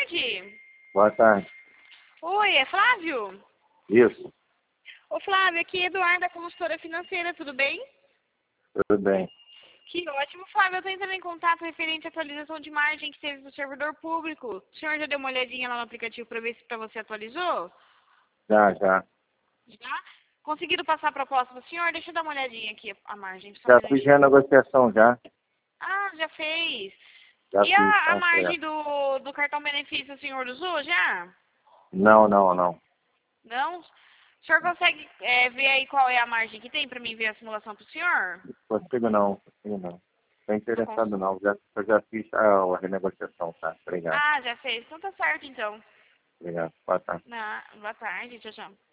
tarde. Boa tarde. Oi, é Flávio? Isso, Ô Flávio, aqui é Eduarda, consultora financeira, tudo bem? tudo bem. Que ótimo, Flávio. Eu estou entrando em contato referente à atualização de margem que teve do servidor público. O senhor já deu uma olhadinha lá no aplicativo para ver se para você atualizou? Já. Já? Conseguiram passar a proposta para o senhor? Deixa eu dar uma olhadinha aqui a margem. Só um Já fiz minutinho. a negociação já. Ah, já fez. Já E fiz, a tá margem certo. do cartão benefício o senhor usou já? Não. Não? O senhor consegue ver aí qual é a margem que tem para mim ver a simulação para o senhor? Consigo não. Estou Não interessado consigo. não. Eu já fiz a renegociação, tá? Obrigado. Ah, já fez. Então tá certo, então. Obrigado. Boa tarde. Boa tarde, tchau, tchau.